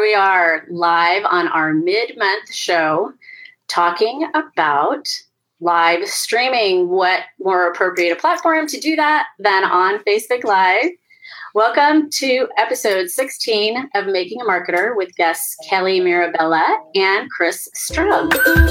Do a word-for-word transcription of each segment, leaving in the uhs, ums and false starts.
we are live on our mid-month show talking about live streaming. What more appropriate a platform to do that than on Facebook Live? Welcome to episode sixteen of Making a Marketer with guests Kelly Mirabella and Chris Strub.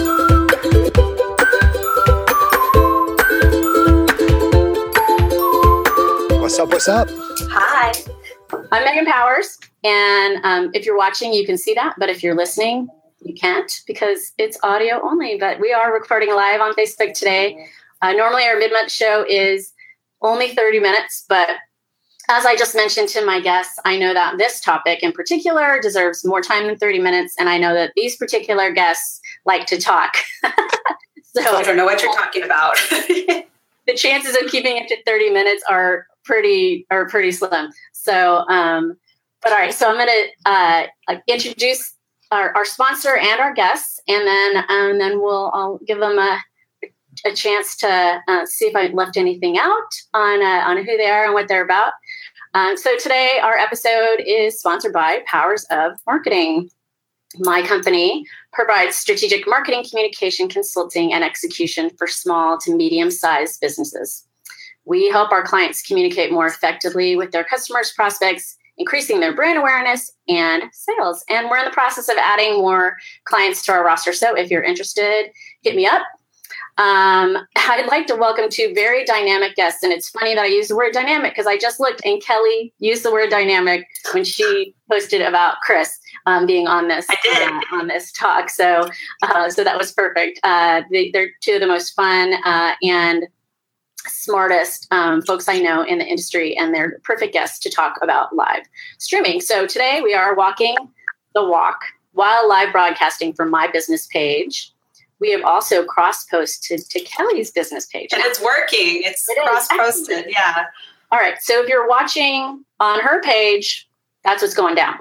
What's up, what's up? Hi. I'm Megan Powers, and um, if you're watching, you can see that, but if you're listening, you can't because it's audio only, but we are recording live on Facebook today. Uh, normally, our mid-month show is only thirty minutes, but as I just mentioned to my guests, I know that this topic in particular deserves more time than thirty minutes, and I know that these particular guests like to talk. So I don't know what you're talking about. The chances of keeping it to thirty minutes are pretty are pretty slim. So, um, but all right. So I'm going to uh, introduce our, our sponsor and our guests, and then um, and then we'll I'll give them a a chance to uh, see if I left anything out on uh, on who they are and what they're about. Um, so today our episode is sponsored by Powers of Marketing. My company provides strategic marketing, communication, consulting, and execution for small to medium-sized businesses. We help our clients communicate more effectively with their customers, prospects, increasing their brand awareness and sales. And we're in the process of adding more clients to our roster. So if you're interested, hit me up. Um, I'd like to welcome two very dynamic guests. And it's funny that I use the word dynamic because I just looked and Kelly used the word dynamic when she posted about Chris um, being on this uh, on this talk. So uh, so that was perfect. Uh, they, they're two of the most fun uh, and smartest um, folks I know in the industry, and they're perfect guests to talk about live streaming. So today we are walking the walk while live broadcasting from my business page. We have also cross-posted to Kelly's business page. And it's working. It's it cross-posted, yeah. All right. So if you're watching on her page, that's what's going down,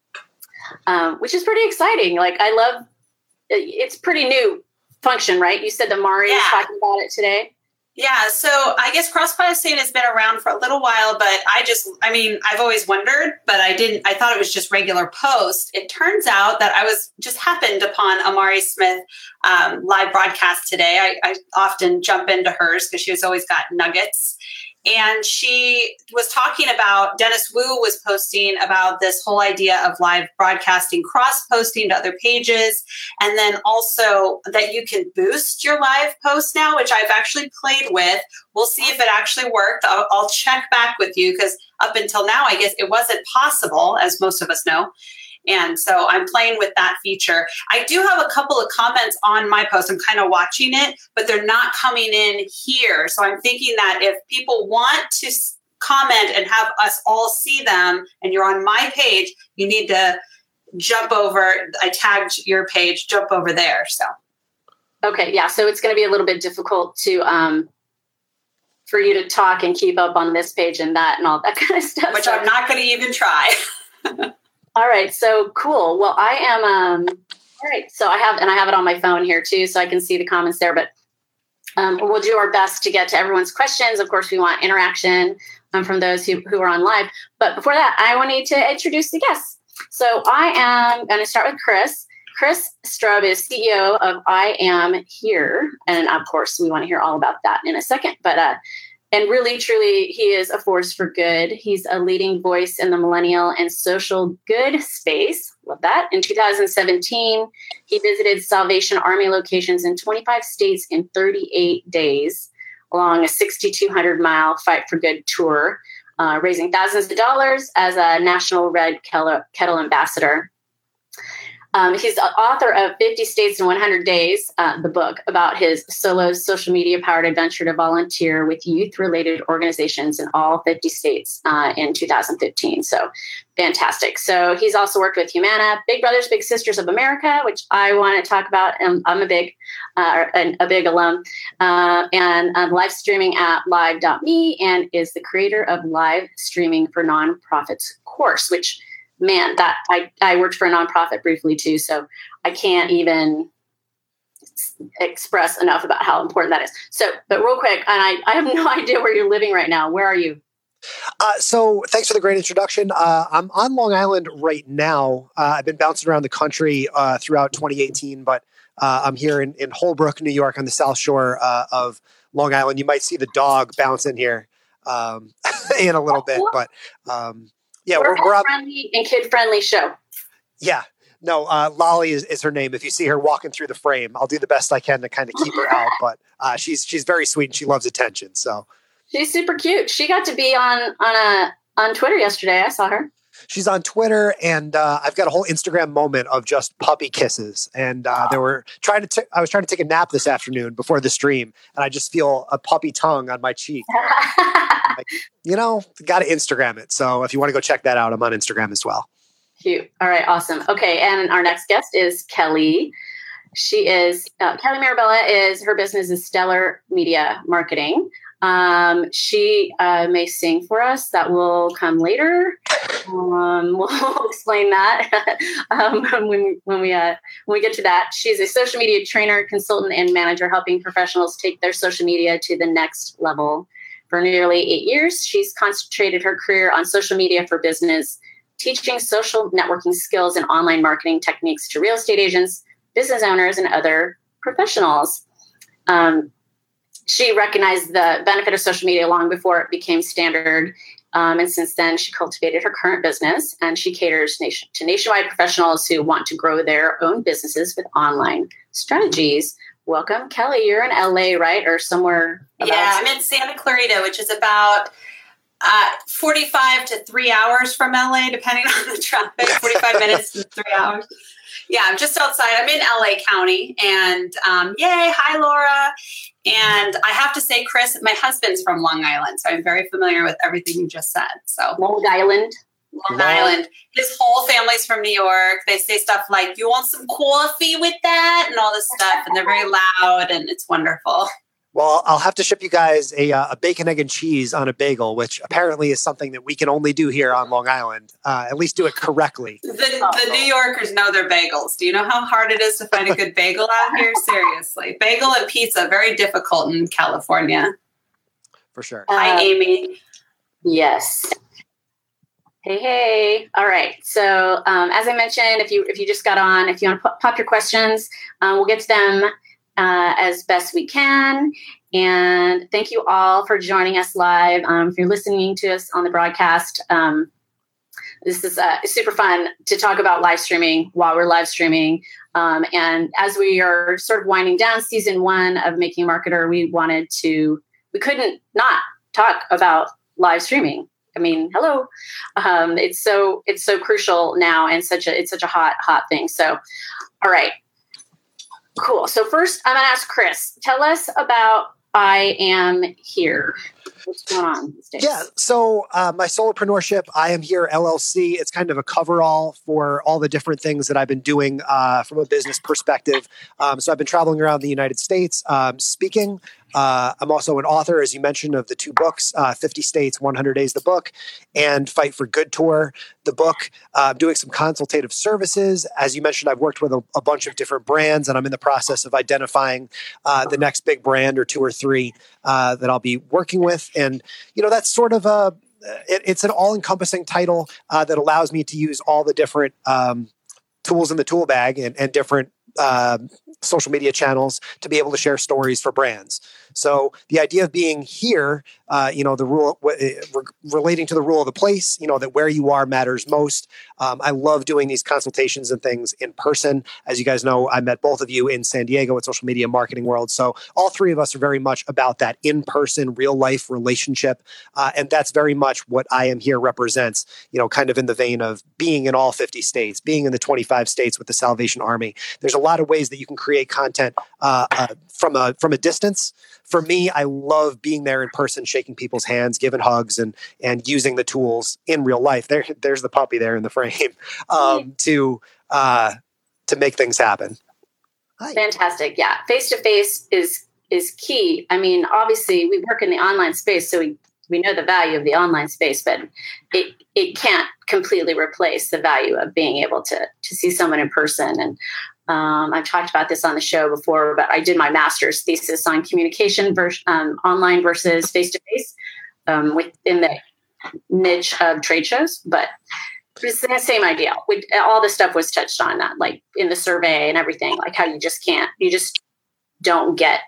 um, which is pretty exciting. Like, I love, it's pretty new function, right? You said that Mari yeah. is talking about it today. Yeah, so I guess cross-posting has been around for a little while, but I just, I mean, I've always wondered, but I didn't, I thought it was just regular post. It turns out that I was, just happened upon Amari Smith um, live broadcast today. I, I often jump into hers because she has always got nuggets. And she was talking about, Dennis Wu was posting about this whole idea of live broadcasting, cross-posting to other pages, and then also that you can boost your live posts now, which I've actually played with. We'll see if it actually worked. I'll, I'll check back with you because up until now, I guess it wasn't possible, as most of us know. And so I'm playing with that feature. I do have a couple of comments on my post. I'm kind of watching it, but they're not coming in here. So I'm thinking that if people want to comment and have us all see them, and you're on my page, you need to jump over. I tagged your page, jump over there. So. Okay. Yeah. So it's going to be a little bit difficult to, um, for you to talk and keep up on this page and that and all that kind of stuff. Which so, I'm not going to even try. All right. So cool. Well, I am, um, all right. So I have, and I have it on my phone here too, so I can see the comments there, but um, we'll do our best to get to everyone's questions. Of course, we want interaction um, from those who, who are on live. But before that, I will need to introduce the guests. So I am going to start with Chris. Chris Strub is C E O of I Am Here. And of course, we want to hear all about that in a second. But uh, And really, truly, he is a force for good. He's a leading voice in the millennial and social good space. Love that. In two thousand seventeen, he visited Salvation Army locations in twenty-five states in thirty-eight days along a six thousand two hundred mile Fight for Good tour, uh, raising thousands of dollars as a National Red Kettle ambassador. Um, he's the author of fifty States in one hundred days, uh, the book about his solo social media-powered adventure to volunteer with youth-related organizations in all fifty states uh, in two thousand fifteen. So fantastic. So he's also worked with Humana, Big Brothers Big Sisters of America, which I want to talk about. Um, I'm a big uh, a big alum, uh, and um, live streaming at live dot me, and is the creator of Live Streaming for Nonprofits course, which man, that I, I worked for a nonprofit briefly too, so I can't even express enough about how important that is. So, but real quick, and I, I have no idea where you're living right now. Where are you? Uh, so thanks for the great introduction. Uh, I'm on Long Island right now. Uh, I've been bouncing around the country uh, throughout twenty eighteen, but uh, I'm here in, in Holbrook, New York, on the South Shore uh, of Long Island. You might see the dog bounce in here um, in a little bit, but um, yeah, we're, we're, we're a friendly and kid-friendly show. Yeah. No, uh, Lolly is, is her name. If you see her walking through the frame, I'll do the best I can to kind of keep her out, but uh, she's she's very sweet and she loves attention. So she's super cute. She got to be on on a on Twitter yesterday. I saw her. She's on Twitter, and uh, I've got a whole Instagram moment of just puppy kisses. And uh, they were trying to. T- I was trying to take a nap this afternoon before the stream, and I just feel a puppy tongue on my cheek. Like, you know, got to Instagram it. So if you want to go check that out, I'm on Instagram as well. Cute. All right. Awesome. Okay. And our next guest is Kelly. She is uh, Kelly Mirabella. Is her business is Stellar Media Marketing. Um, she uh, may sing for us. That will come later. Um, we'll explain that um, when when we uh, when we get to that. She's a social media trainer, consultant, and manager, helping professionals take their social media to the next level. For nearly eight years, she's concentrated her career on social media for business, teaching social networking skills and online marketing techniques to real estate agents, business owners, and other professionals. Um, she recognized the benefit of social media long before it became standard. Um, and since then, she cultivated her current business, and she caters nation- to nationwide professionals who want to grow their own businesses with online strategies. Welcome, Kelly. You're in L A, right? Or somewhere? About- yeah, I'm in Santa Clarita, which is about uh, forty-five to three hours from L A, depending on the traffic, forty-five minutes to three hours. Yeah, I'm just outside. I'm in L A County, and um, yay, hi, Laura. And I have to say, Chris, my husband's from Long Island, so I'm very familiar with everything you just said. So Long Island. Long Island. His whole family's from New York. They say stuff like, "You want some coffee with that?" and all this stuff, and they're very loud, and it's wonderful. Well, I'll have to ship you guys a, uh, a bacon, egg, and cheese on a bagel, which apparently is something that we can only do here on Long Island. Uh, at least do it correctly. The, the New Yorkers know their bagels. Do you know how hard it is to find a good bagel out here? Seriously. Bagel and pizza, very difficult in California. For sure. Uh, Hi, Amy. Yes. Hey, hey. All right. So um, as I mentioned, if you if you just got on, if you want to pop your questions, um, we'll get to them uh, as best we can. And thank you all for joining us live. Um, if you're listening to us on the broadcast, um, this is uh, super fun to talk about live streaming while we're live streaming. Um, and as we are sort of winding down season one of Making Marketer, we wanted to, we couldn't not talk about live streaming. I mean, hello. Um, it's so it's so crucial now, and such a it's such a hot hot thing. So, all right, cool. So first, I'm gonna ask Chris. Tell us about I Am Here. What's going on these days? Yeah, so uh, my solopreneurship, I Am Here L L C, it's kind of a coverall for all the different things that I've been doing uh, from a business perspective. Um, so I've been traveling around the United States um, speaking. Uh, I'm also an author, as you mentioned, of the two books, uh, fifty States, one hundred Days, the book, and Fight for Good Tour, the book. Uh, I'm doing some consultative services. As you mentioned, I've worked with a, a bunch of different brands, and I'm in the process of identifying uh, the next big brand or two or three uh, that I'll be working with. And, you know, that's sort of a, it, it's an all-encompassing title uh, that allows me to use all the different um, tools in the tool bag and, and different uh, social media channels to be able to share stories for brands. So the idea of being here, uh, you know, the rule re- relating to the rule of the place, you know, that where you are matters most. Um, I love doing these consultations and things in person. As you guys know, I met both of you in San Diego at Social Media Marketing World. So all three of us are very much about that in-person, real-life relationship. Uh, and that's very much what I Am Here represents, you know, kind of in the vein of being in all fifty states, being in the twenty-five states with the Salvation Army. There's a lot of ways that you can create content uh, uh, from a from a distance. For me, I love being there in person, shaking people's hands, giving hugs, and and using the tools in real life. There, there's the puppy there in the frame um, to uh, to make things happen. Hi. Fantastic, yeah. Face to face is is key. I mean, obviously, we work in the online space, so we we know the value of the online space, but it it can't completely replace the value of being able to to see someone in person. And Um, I've talked about this on the show before, but I did my master's thesis on communication vers- um, online versus face-to-face um, within the niche of trade shows, but it's the same idea. We, all this stuff was touched on that, like in the survey and everything, like how you just can't, you just don't get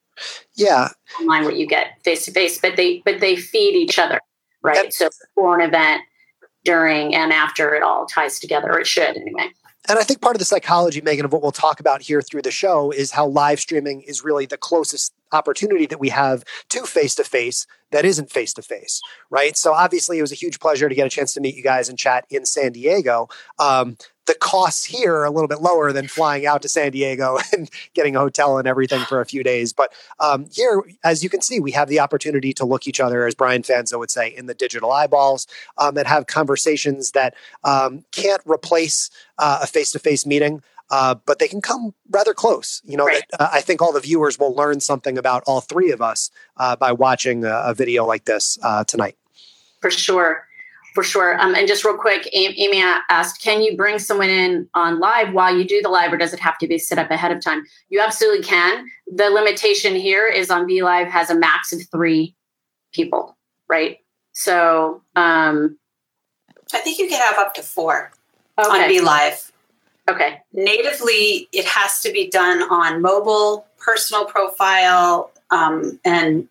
yeah online what you get face to face, but they, but they feed each other, right? Yep. So before an event, during and after, it all ties together, or it should anyway. And I think part of the psychology, Megan, of what we'll talk about here through the show is how live streaming is really the closest opportunity that we have to face-to-face that isn't face-to-face, right? So obviously it was a huge pleasure to get a chance to meet you guys and chat in San Diego. Um, the costs here are a little bit lower than flying out to San Diego and getting a hotel and everything for a few days. But um, here, as you can see, we have the opportunity to look each other, as Brian Fanzo would say, in the digital eyeballs um, and have conversations that um, can't replace uh, a face-to-face meeting. Uh, but they can come rather close. You know, right. uh, I think all the viewers will learn something about all three of us uh, by watching a, a video like this uh, tonight. For sure. For sure. Um, and just real quick, Amy asked, can you bring someone in on live while you do the live, or does it have to be set up ahead of time? You absolutely can. The limitation here is on BeLive has a max of three people, right? So um, I think you can have up to four okay. on BeLive. Okay. Natively, it has to be done on mobile, personal profile, um, and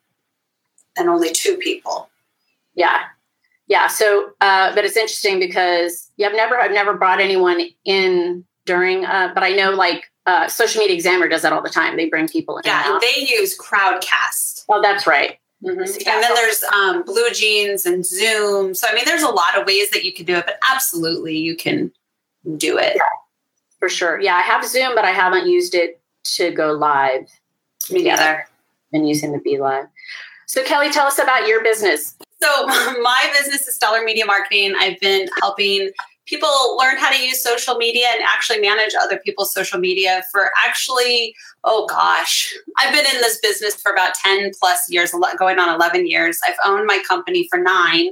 and only two people. Yeah, yeah. So, uh, but it's interesting because yeah, I've never I've never brought anyone in during, uh, but I know like uh, Social Media Examiner does that all the time. They bring people in. Yeah, and they use Crowdcast. Oh, that's right. Mm-hmm. So, and then there's um, Blue Jeans and Zoom. So I mean, there's a lot of ways that you can do it, but absolutely you can do it. Yeah. For sure. Yeah, I have Zoom, but I haven't used it to go live. Me neither. Been using the BeLive. So Kelly, tell us about your business. So my business is Stellar Media Marketing. I've been helping people learn how to use social media and actually manage other people's social media for actually, oh gosh, I've been in this business for about ten plus years, going on eleven years. I've owned my company for nine.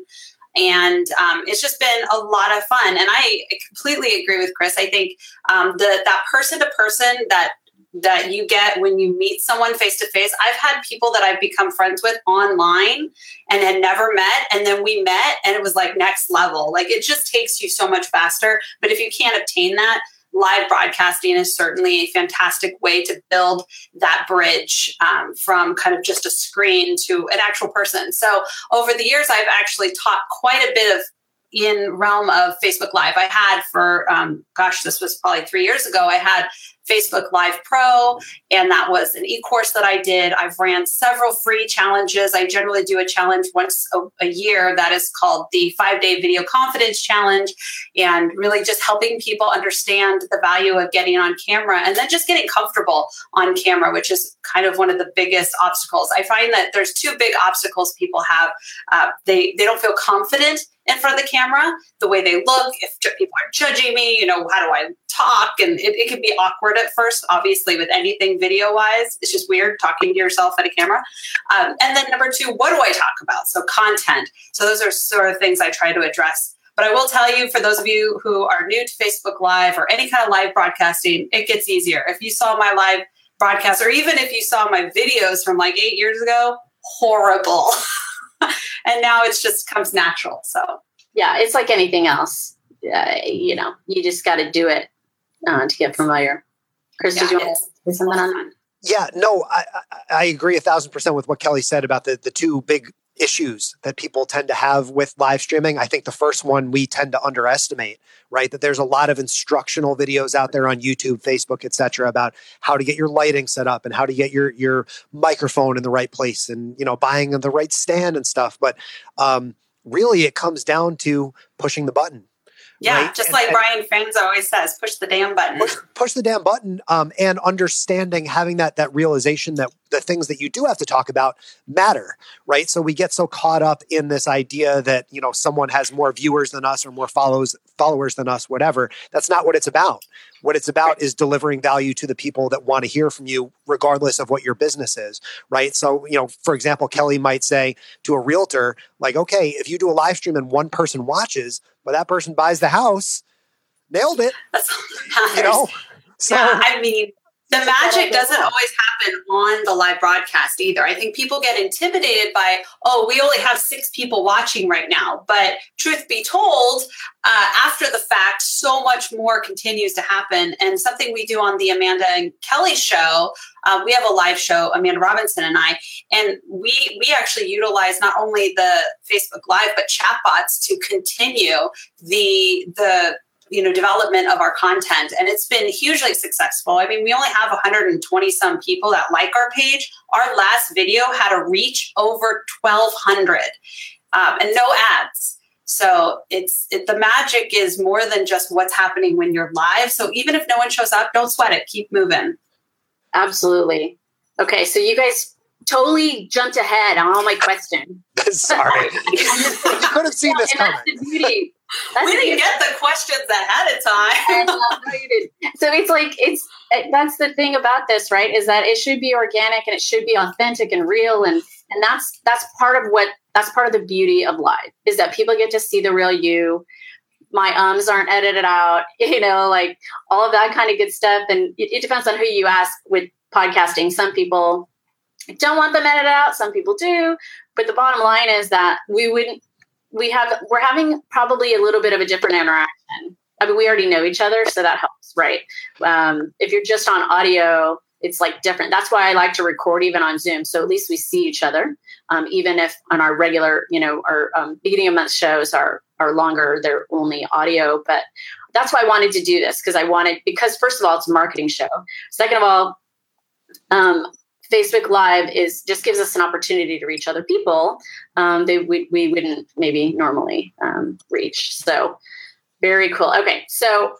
And um, it's just been a lot of fun. And I completely agree with Chris. I think um, the that person to person that that you get when you meet someone face to face. I've had people that I've become friends with online and had never met. And then we met and it was like next level. Like it just takes you so much faster. But if you can't obtain that, live broadcasting is certainly a fantastic way to build that bridge um, from kind of just a screen to an actual person. So over the years, I've actually taught quite a bit of in realm of Facebook Live. I had for, um, gosh, this was probably three years ago, I had Facebook Live Pro, and that was an e-course that I did. I've ran several free challenges. I generally do a challenge once a, a year that is called the five-day Video Confidence Challenge, and really just helping people understand the value of getting on camera and then just getting comfortable on camera, which is kind of one of the biggest obstacles. I find that there's two big obstacles people have. Uh, they, they don't feel confident in front of the camera, the way they look, if people are judging me, you know, how do I talk? And it, it can be awkward at first, obviously, with anything video-wise. It's just weird talking to yourself at a camera. Um, and then number two, what do I talk about? So content. So those are sort of things I try to address. But I will tell you, for those of you who are new to Facebook Live or any kind of live broadcasting, it gets easier. If you saw my live broadcast, or even if you saw my videos from like eight years ago, horrible. And now it's just comes natural. So yeah, it's like anything else. Uh, you know, you just got to do it uh, to get familiar. Chris, yeah, did you want to say something on that? Yeah, no, I, I, I agree a thousand percent with what Kelly said about the, the two big issues that people tend to have with live streaming. I think the first one we tend to underestimate, right? That there's a lot of instructional videos out there on YouTube, Facebook, et cetera, about how to get your lighting set up and how to get your your microphone in the right place and, you know, buying the right stand and stuff. But um, really, it comes down to pushing the button. Yeah, right? just and, like and, Brian Fanzo always says, push the damn button. Push, push the damn button um, and understanding, having that that realization that the things that you do have to talk about matter, right? So we get so caught up in this idea that, you know, someone has more viewers than us or more follows followers than us, whatever. That's not what it's about. What it's about is delivering value to the people that want to hear from you, regardless of what your business is, right? So, you know, for example, Kelly might say to a realtor, like, okay, if you do a live stream and one person watches, but that person buys the house, nailed it. That's all that matters. You know? So, yeah, I mean, The magic doesn't always happen on the live broadcast either. I think people get intimidated by, oh, we only have six people watching right now. But truth be told, uh, after the fact, so much more continues to happen. And something we do on the Amanda and Kelly show, uh, we have a live show, Amanda Robinson and I, and we we actually utilize not only the Facebook Live, but chatbots to continue the the you know, development of our content. And it's been hugely successful. I mean, we only have one hundred twenty some people that like our page. Our last video had a reach over twelve hundred um, and no ads. So it's it, the magic is more than just what's happening when you're live. So even if no one shows up, don't sweat it. Keep moving. Absolutely. Okay. So you guys totally jumped ahead on all my questions. Sorry. You could have seen this coming. That's the beauty. That's we didn't get the questions ahead of time. no, you didn't. So it's like, it's, that's the thing about this, right? Is that it should be organic and it should be authentic and real. And, and that's, that's part of what, that's part of the beauty of live, is that people get to see the real you. My ums aren't edited out, you know, like all of that kind of good stuff. And it, it depends on who you ask with podcasting. Some people don't want them edited out. Some people do. But the bottom line is that we wouldn't, we have, we're having probably a little bit of a different interaction. I mean, we already know each other, so that helps, right? Um, if you're just on audio, it's like different. That's why I like to record even on Zoom. So at least we see each other. Um, even if on our regular, you know, our um, beginning of month shows are, are longer, they're only audio. But that's why I wanted to do this, because I wanted, because first of all, it's a marketing show. Second of all, um, Facebook Live is just gives us an opportunity to reach other people um, that we, we wouldn't maybe normally um, reach. So very cool. Okay, so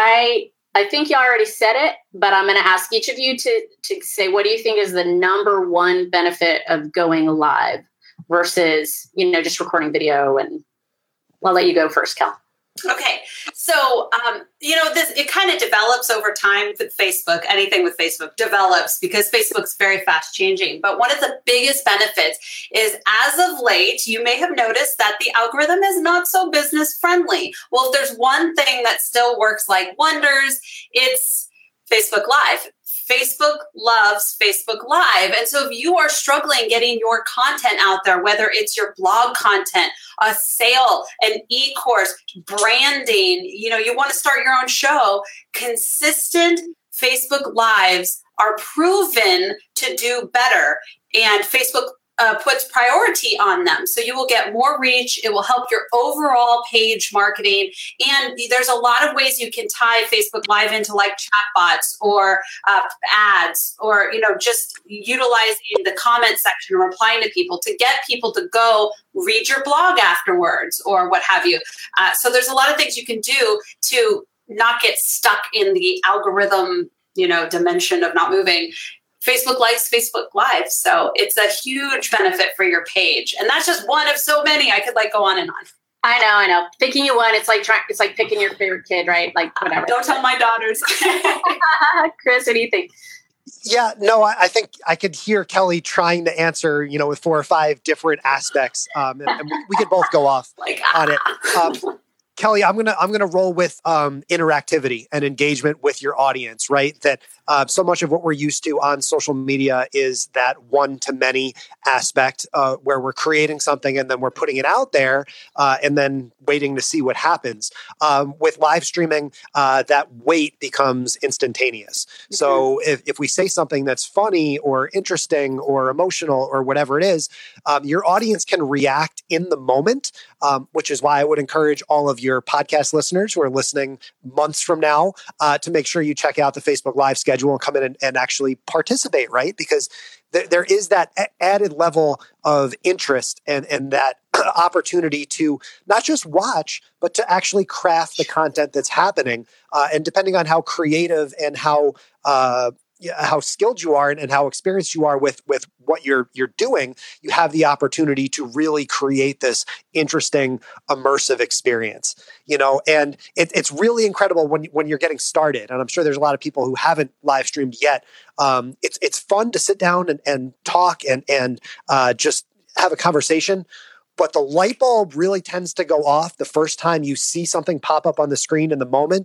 I I think you already said it, but I'm going to ask each of you to to say, what do you think is the number one benefit of going live versus, you know, just recording video? And I'll let you go first, Kel. Okay. So, um, you know, this, it kind of develops over time with Facebook. Anything with Facebook develops because Facebook's very fast changing. But one of the biggest benefits is, as of late, you may have noticed that the algorithm is not so business friendly. Well, if there's one thing that still works like wonders, it's Facebook Live. Facebook loves Facebook Live. And so if you are struggling getting your content out there, whether it's your blog content, a sale, an e-course, branding, you know, you want to start your own show, consistent Facebook Lives are proven to do better. And Facebook Uh, puts priority on them. So you will get more reach. It will help your overall page marketing. And there's a lot of ways you can tie Facebook Live into like chatbots or uh, ads, or, you know, just utilizing the comment section and replying to people to get people to go read your blog afterwards or what have you. Uh, so there's a lot of things you can do to not get stuck in the algorithm, you know, dimension of not moving. Facebook likes Facebook Live. So it's a huge benefit for your page. And that's just one of so many. I could like go on and on. I know, I know. Picking you one, it's like trying, it's like picking your favorite kid, right? Like whatever. Don't tell my daughters. Chris, what do you think? Yeah, no, I, I think I could hear Kelly trying to answer, you know, with four or five different aspects. Um, and, and we, we could both go off like, on it. Um, Kelly, I'm gonna I'm gonna roll with um, interactivity and engagement with your audience, right? That uh, so much of what we're used to on social media is that one to many aspect, uh, where we're creating something and then we're putting it out there, uh, and then waiting to see what happens. Um, with live streaming, uh, that wait becomes instantaneous. Mm-hmm. So if if we say something that's funny or interesting or emotional or whatever it is, um, your audience can react in the moment, um, which is why I would encourage all of your podcast listeners who are listening months from now uh, to make sure you check out the Facebook Live schedule and come in and, and actually participate, right? Because th- there is that a- added level of interest and, and that opportunity to not just watch, but to actually craft the content that's happening. Uh, and depending on how creative and how uh, how skilled you are and, and how experienced you are with, with what you're you're doing, you have the opportunity to really create this interesting, immersive experience. You know, and it, it's really incredible when when you're getting started. And I'm sure there's a lot of people who haven't live streamed yet. Um, it's it's fun to sit down and, and talk and and uh, just have a conversation. But the light bulb really tends to go off the first time you see something pop up on the screen in the moment.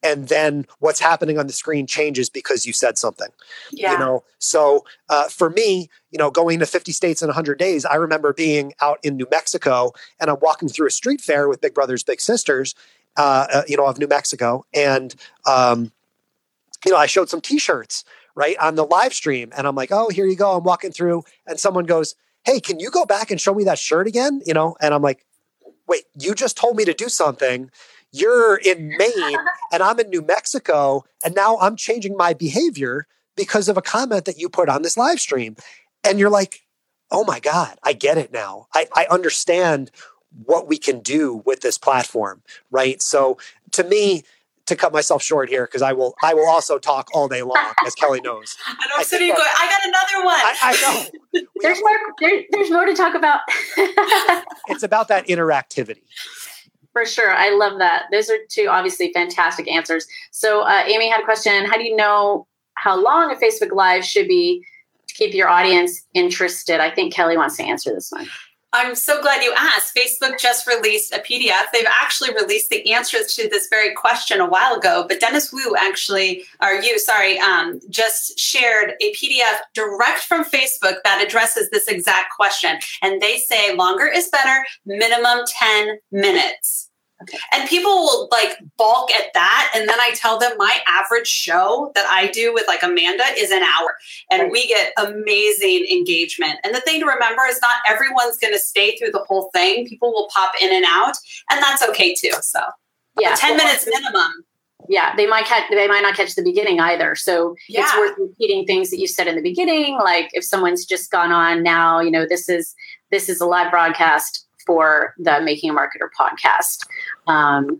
and then what's happening on the screen changes because you said something. Yeah. You know, so uh, for me, you know, going to fifty states in one hundred days, I remember being out in New Mexico and I'm walking through a street fair with Big Brothers Big Sisters, uh, uh, you know, of New Mexico, and um, you know, I showed some T-shirts right on the live stream, and I'm like, oh, here you go. I'm walking through, and someone goes, hey, can you go back and show me that shirt again? You know, and I'm like, wait, you just told me to do something. You're in Maine and I'm in New Mexico, and now I'm changing my behavior because of a comment that you put on this live stream. And you're like, oh my God, I get it now. I, I understand what we can do with this platform, right? So to me, to cut myself short here, because I will I will also talk all day long, as Kelly knows. I know, I'm sitting going, I got another one. I, I know. There's more, there, there's more to talk about. It's about that interactivity. For sure. I love that. Those are two obviously fantastic answers. So uh, Amy had a question. How do you know how long a Facebook Live should be to keep your audience interested? I think Kelly wants to answer this one. I'm so glad you asked. Facebook just released a P D F. They've actually released the answers to this very question a while ago, but Dennis Wu actually, or you, sorry, um, just shared a P D F direct from Facebook that addresses this exact question. And they say longer is better, minimum ten minutes. Okay. And people will like balk at that. And then I tell them my average show that I do with like Amanda is an hour, and we get amazing engagement. And the thing to remember is not everyone's going to stay through the whole thing. People will pop in and out, and that's okay too. So yeah, ten minutes minimum. Yeah, they might catch, they might not catch the beginning either. So yeah. It's worth repeating things that you said in the beginning. Like if someone's just gone on now, you know, this is, this is a live broadcast for the Making a Marketer podcast. Um,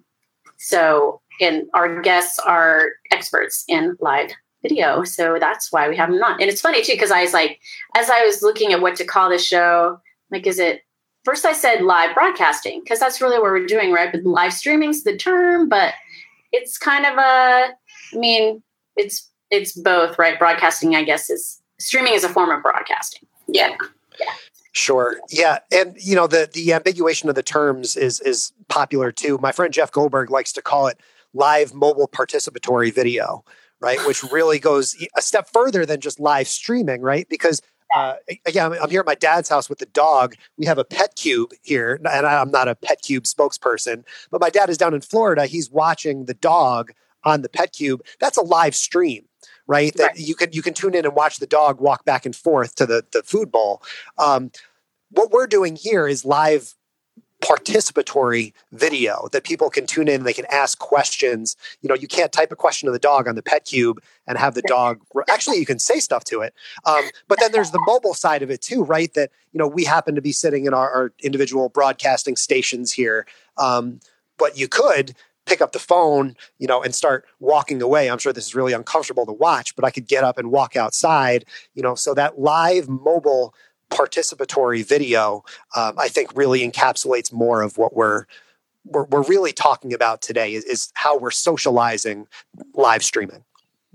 so, and our guests are experts in live video. So that's why we have them on. And it's funny too, because I was like, as I was looking at what to call the show, like, is it, first I said live broadcasting, because that's really what we're doing, right? But live streaming's the term, but it's kind of a, I mean, it's, it's both, right? Broadcasting, I guess, is, streaming is a form of broadcasting. Yeah. Yeah. Sure. Yeah. And, you know, the the ambiguation of the terms is is popular too. My friend Jeff Goldberg likes to call it live mobile participatory video, right? Which really goes a step further than just live streaming, right? Because, uh, again, I'm here at my dad's house with the dog. We have a Pet Cube here, and I'm not a Pet Cube spokesperson, but my dad is down in Florida. He's watching the dog on the Pet Cube. That's a live stream. Right, that right. you can you can tune in and watch the dog walk back and forth to the, the food bowl. Um, what we're doing here is live participatory video that people can tune in and they can ask questions. You know, you can't type a question to the dog on the Pet Cube and have the dog. Actually, you can say stuff to it. Um, but then there's the mobile side of it too, right? That, you know, we happen to be sitting in our, our individual broadcasting stations here, um, but you could pick up the phone, you know, and start walking away. I'm sure this is really uncomfortable to watch, but I could get up and walk outside, you know, so that live mobile participatory video, um, I think really encapsulates more of what we're, we're, we're really talking about today is, is how we're socializing live streaming.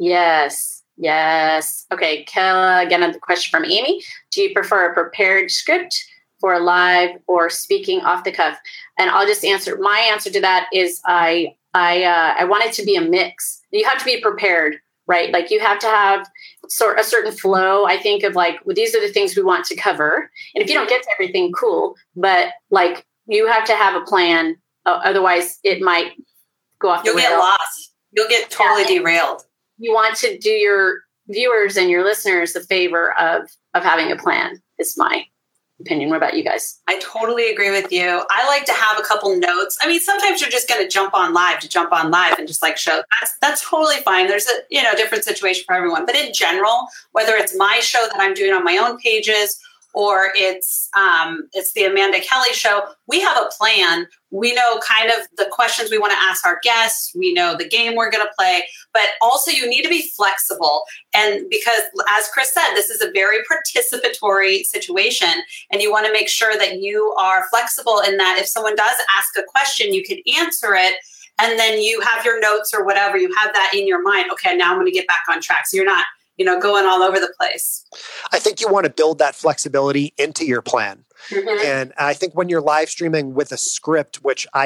Yes. Yes. Okay. Kella, again, a question from Amy. Do you prefer a prepared script for live or speaking off the cuff? And I'll just answer, my answer to that is I, I, uh, I want it to be a mix. You have to be prepared, right? Like you have to have sort a certain flow. I think of like, well, these are the things we want to cover. And if you don't get to everything, cool. But like, you have to have a plan. Uh, otherwise it might go off the rails. You'll get lost. You'll get totally yeah. derailed. You want to do your viewers and your listeners the favor of, of having a plan is my opinion. What about you guys? I totally agree with you. I like to have a couple notes. I mean, sometimes you're just going to jump on live to jump on live and just like show. That's that's totally fine. There's a you know different situation for everyone. But in general, whether it's my show that I'm doing on my own pages or it's um, it's the Amanda Kelly show, we have a plan. We know kind of the questions we want to ask our guests. We know the game we're going to play. But also you need to be flexible. And because, as Chris said, this is a very participatory situation. And you want to make sure that you are flexible in that if someone does ask a question, you can answer it. And then you have your notes or whatever. You have that in your mind. Okay, now I'm going to get back on track. So you're not you know, going all over the place. I think you want to build that flexibility into your plan. Mm-hmm. And I think when you're live streaming with a script, which I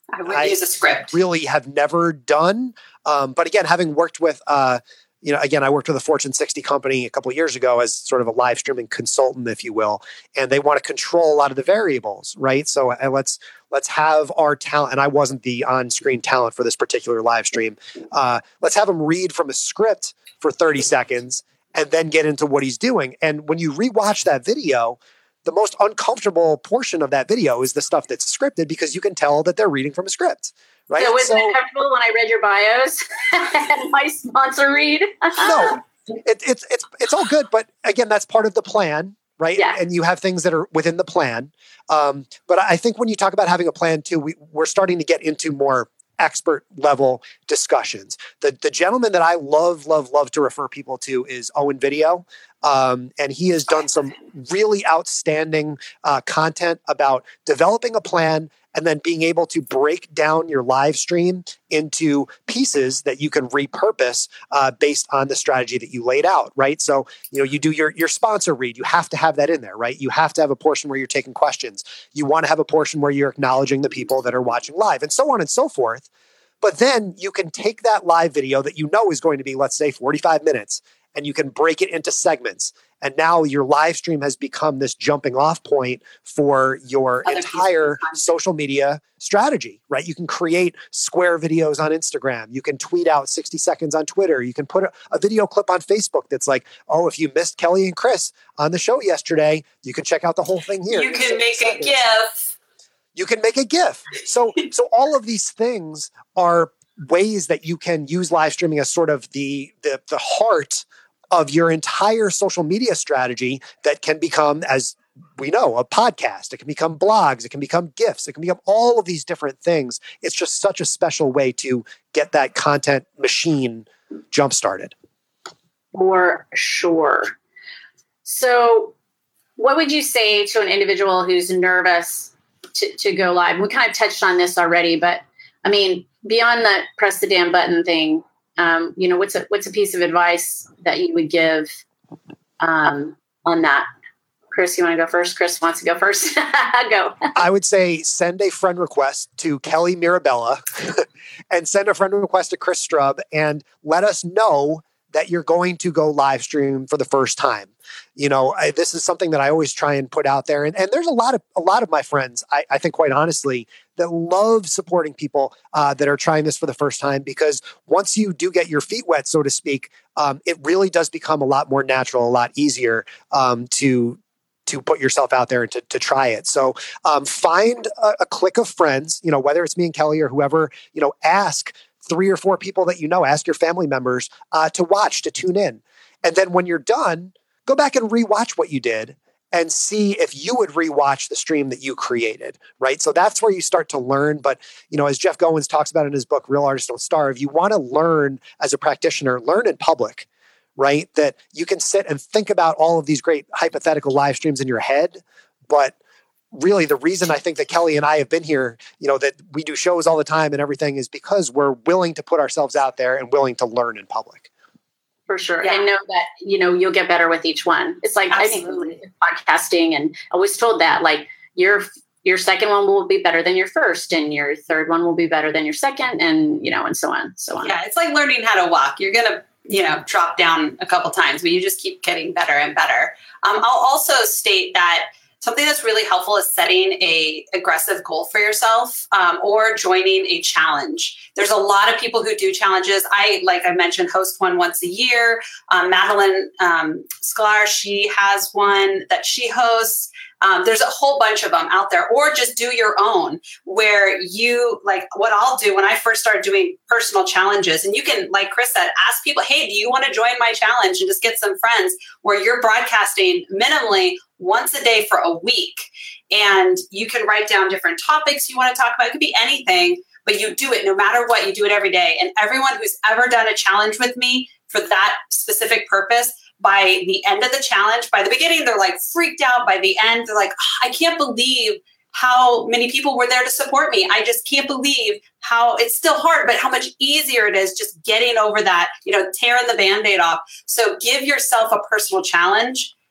I would use a script. Really have never done. Um, but again, having worked with, uh, you know, again, I worked with a Fortune sixty company a couple of years ago as sort of a live streaming consultant, if you will, and they want to control a lot of the variables, right? So uh, let's let's have our talent, and I wasn't the on-screen talent for this particular live stream. Uh, let's have him read from a script for thirty seconds and then get into what he's doing. And when you rewatch that video, the most uncomfortable portion of that video is the stuff that's scripted because you can tell that they're reading from a script. Right? So was so, it comfortable when I read your bios and my sponsor read? No, it, it's it's it's all good, but again, that's part of the plan, right? Yeah. And you have things that are within the plan. Um, but I think when you talk about having a plan too, we, we're starting to get into more expert level discussions. The the gentleman that I love, love, love to refer people to is Owen Video. Um, and he has done some really outstanding uh, content about developing a plan and then being able to break down your live stream into pieces that you can repurpose uh, based on the strategy that you laid out, right? So, you know, you do your, your sponsor read, you have to have that in there, right? You have to have a portion where you're taking questions. You want to have a portion where you're acknowledging the people that are watching live and so on and so forth. But then you can take that live video that you know is going to be, let's say, forty-five minutes, and you can break it into segments. And now your live stream has become this jumping off point for your Other entire social media strategy, right? You can create square videos on Instagram. You can tweet out sixty seconds on Twitter. You can put a, a video clip on Facebook that's like, oh, if you missed Kelly and Chris on the show yesterday, you can check out the whole thing here. You can make seconds. a GIF. You can make a GIF. So, so all of these things are ways that you can use live streaming as sort of the, the, the heart of your entire social media strategy that can become, as we know, a podcast. It can become blogs. It can become GIFs. It can become all of these different things. It's just such a special way to get that content machine jump-started. For sure. So what would you say to an individual who's nervous to, to go live? We kind of touched on this already, but I mean, beyond the press the damn button thing, um, you know, what's a, what's a piece of advice that you would give um, on that? Chris, you want to go first? Chris wants to go first. Go. I would say send a friend request to Kelly Mirabella and send a friend request to Chris Strub and let us know that you're going to go live stream for the first time. You know, I, this is something that I always try and put out there. And, and there's a lot of a lot of my friends, I, I think quite honestly, that love supporting people uh, that are trying this for the first time, because once you do get your feet wet, so to speak, um, it really does become a lot more natural, a lot easier um, to to put yourself out there and to, to try it. So um, find a, a clique of friends, you know, whether it's me and Kelly or whoever, you know, ask three or four people that you know, ask your family members uh, to watch, to tune in. And then when you're done, go back and rewatch what you did and see if you would rewatch the stream that you created, right? So that's where you start to learn. But, you know, as Jeff Goins talks about in his book, Real Artists Don't Starve, you want to learn as a practitioner, learn in public, right? That you can sit and think about all of these great hypothetical live streams in your head, but really the reason I think that Kelly and I have been here, you know, that we do shows all the time and everything is because we're willing to put ourselves out there and willing to learn in public. For sure. Yeah. And know that, you know, you'll get better with each one. It's like, Absolutely. I think podcasting, and I was told that, like, your your second one will be better than your first, and your third one will be better than your second, and, you know, and so on, so on. Yeah, it's like learning how to walk. You're going to, you know, drop down a couple times, but you just keep getting better and better. Um, I'll also state that something that's really helpful is setting a aggressive goal for yourself um, or joining a challenge. There's a lot of people who do challenges. I, like I mentioned, host one once a year. Um, Madeline um, Sklar, she has one that she hosts. Um, there's a whole bunch of them out there, or just do your own where you, like what I'll do when I first started doing personal challenges. And you can, like Chris said, ask people, hey, do you want to join my challenge, and just get some friends where you're broadcasting minimally once a day for a week. And you can write down different topics you want to talk about. It could be anything, but you do it no matter what. You do it every day. And everyone who's ever done a challenge with me for that specific purpose, by the end of the challenge, by the beginning, they're like freaked out. By the end, they're like, oh, I can't believe how many people were there to support me. I just can't believe how it's still hard, but how much easier it is just getting over that, you know, tearing the Band-Aid off. So give yourself a personal challenge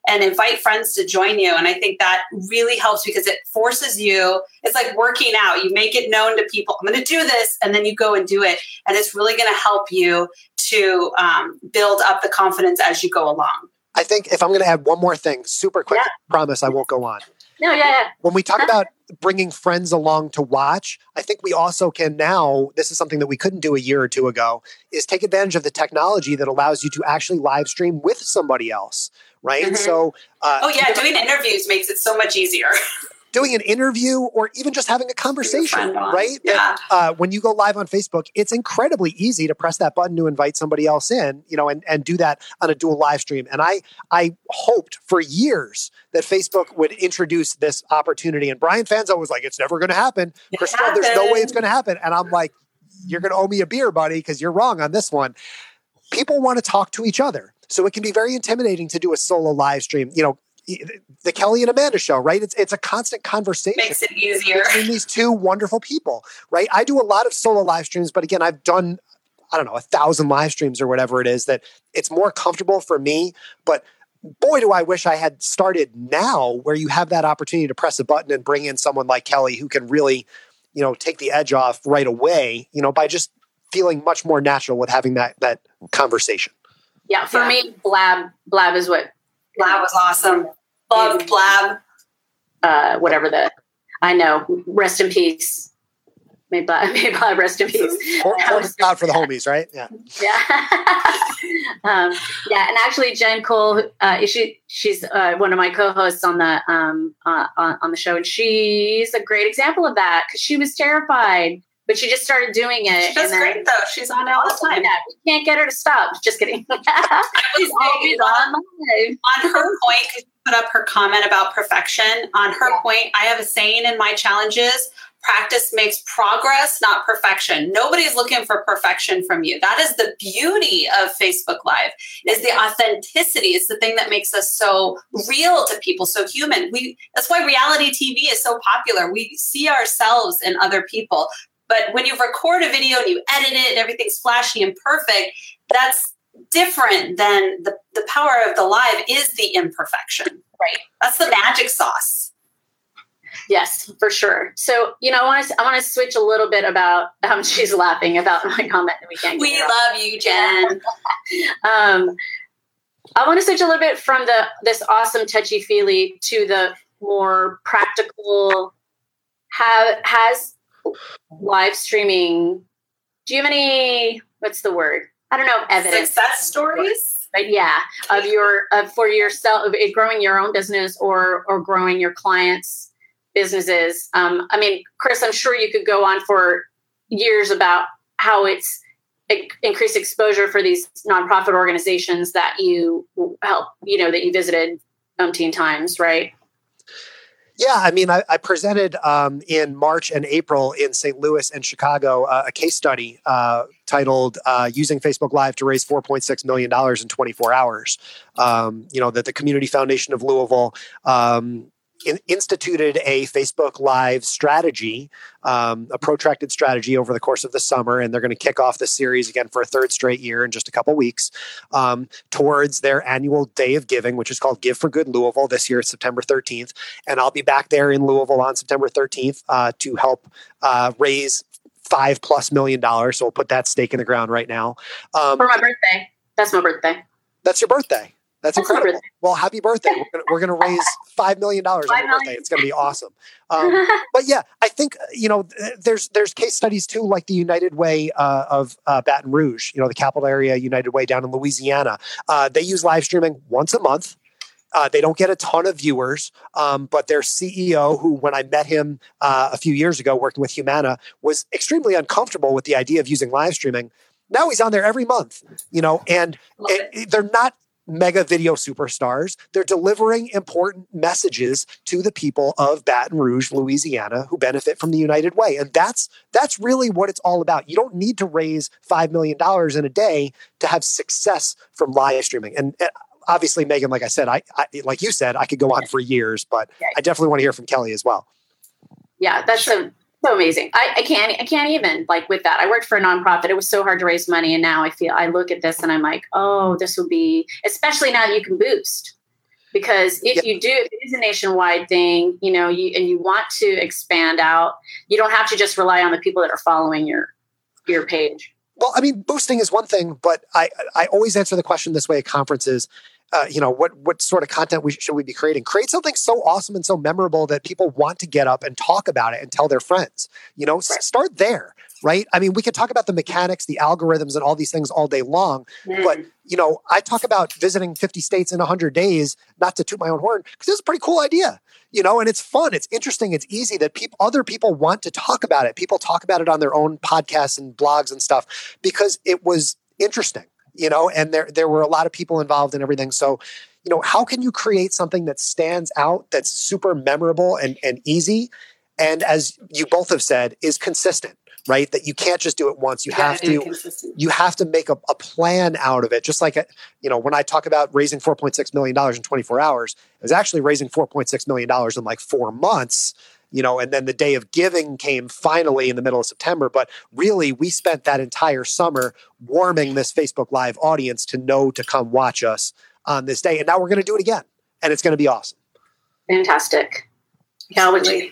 and invite friends to join you. And I think that really helps because it forces you, it's like working out. You make it known to people, I'm going to do this, and then you go and do it. And it's really going to help you to um, build up the confidence as you go along. I think if I'm going to add one more thing, super quick, yeah. I promise I won't go on. No, yeah, yeah. When we talk about bringing friends along to watch, I think we also can now, this is something that we couldn't do a year or two ago, is take advantage of the technology that allows you to actually live stream with somebody else, right? Mm-hmm. So, uh, oh yeah, doing interviews makes it so much easier. Doing an interview or even just having a conversation, right? Yeah. That, uh, when you go live on Facebook, it's incredibly easy to press that button to invite somebody else in, you know, and, and do that on a dual live stream. And I, I hoped for years that Facebook would introduce this opportunity. And Brian Fanzo was like, it's never going to happen. Christopher, there's no way it's going to happen. And I'm like, you're going to owe me a beer, buddy, because you're wrong on this one. People want to talk to each other. So it can be very intimidating to do a solo live stream. You know, the Kelly and Amanda show, right? It's it's a constant conversation. Makes it easier. Between these two wonderful people, right? I do a lot of solo live streams, but again, I've done, I don't know, a thousand live streams or whatever it is, that it's more comfortable for me. But boy, do I wish I had started now where you have that opportunity to press a button and bring in someone like Kelly who can really, you know, take the edge off right away, you know, by just feeling much more natural with having that that conversation. Yeah, for yeah. me, Blab, Blab is what Blab was awesome. Loved Blab. Uh, whatever the, I know. Rest in peace. May Blab, may Blab rest in peace. Out for the homies, right? Yeah. Yeah. um, yeah, and actually, Jen Cole, uh, she she's uh, one of my co-hosts on the um uh, on, on the show, and she's a great example of that because she was terrified. But she just started doing it. She does and then, great, though. She's on all the time. Yeah, we can't get her to stop. Just kidding. She's always on live. On her point, because she put up her comment about perfection, on her yeah. point, I have a saying in my challenges, practice makes progress, not perfection. Nobody's looking for perfection from you. That is the beauty of Facebook Live, is the authenticity. It's the thing that makes us so real to people, so human. We That's why reality T V is so popular. We see ourselves in other people. But when you record a video and you edit it and everything's flashy and perfect, that's different than the, the power of the live is the imperfection, right? That's the magic sauce. Yes, for sure. So, you know, I want to I want to switch a little bit about, um, she's laughing about my comment that we can't get We love you, Jen. um, I want to switch a little bit from the this awesome touchy-feely to the more practical, have, has live streaming, do you have any, what's the word? I don't know, evidence. Success stories? But yeah, of your, of for yourself, of it growing your own business or or growing your clients' businesses. Um, I mean, Chris, I'm sure you could go on for years about how it's increased exposure for these nonprofit organizations that you help, you know, that you visited umpteen times, right? Yeah, I mean, I, I presented um, in March and April in Saint Louis and Chicago uh, a case study uh, titled uh, "Using Facebook Live to Raise four point six million dollars in twenty-four hours." Um, you know, that the Community Foundation of Louisville um, in, instituted a Facebook Live strategy, um, a protracted strategy over the course of the summer, and they're going to kick off the series again for a third straight year in just a couple weeks um, towards their annual Day of Giving, which is called Give for Good Louisville. This year, it's September thirteenth, and I'll be back there in Louisville on September thirteenth uh, to help uh, raise five plus million dollars. So we'll put that stake in the ground right now. Um, for my birthday. That's my birthday. That's your birthday. That's, That's incredible. Well, happy birthday. We're going to raise five million dollars on your birthday. It's going to be awesome. Um, but yeah, I think, you know, there's there's case studies too, like the United Way uh, of uh, Baton Rouge, you know, the capital area United Way down in Louisiana. Uh, they use live streaming once a month. Uh, they don't get a ton of viewers, um, but their C E O, who when I met him uh, a few years ago working with Humana, was extremely uncomfortable with the idea of using live streaming. Now he's on there every month, you know, and it, it, they're not mega video superstars. They're delivering important messages to the people of Baton Rouge, Louisiana, who benefit from the United Way. And that's that's really what it's all about. You don't need to raise five million dollars in a day to have success from live streaming. And, and obviously, Megan, like I said, I, I like you said, I could go on for years, but I definitely want to hear from Kelly as well. Yeah, that's a so amazing. I, I can't, I can't even like with that. I worked for a nonprofit. It was so hard to raise money. And now I feel, I look at this and I'm like, oh, this will be, especially now you can boost because if you do, if it is a nationwide thing, you know, you, and you want to expand out, you don't have to just rely on the people that are following your, your page. Well, I mean, boosting is one thing, but I, I always answer the question this way at conferences. Uh, you know, what what sort of content we should we be creating? Create something so awesome and so memorable that people want to get up and talk about it and tell their friends. You know, right. Start there, right? I mean, we can talk about the mechanics, the algorithms, and all these things all day long. Mm. But, you know, I talk about visiting fifty states in one hundred days, not to toot my own horn, because it's a pretty cool idea. You know, and it's fun, it's interesting, it's easy that people, other people want to talk about it. People talk about it on their own podcasts and blogs and stuff because it was interesting. You know, and there there were a lot of people involved in everything. So, you know, how can you create something that stands out, that's super memorable and, and easy? And as you both have said, is consistent, right? That you can't just do it once. You, you have to, you have to make a, a plan out of it. Just like, a, you know, when I talk about raising four point six million dollars in twenty-four hours, it was actually raising four point six million dollars in like four months. You know, and then the day of giving came finally in the middle of September. But really, we spent that entire summer warming this Facebook Live audience to know to come watch us on this day. And now we're going to do it again. And it's going to be awesome. Fantastic. How would you?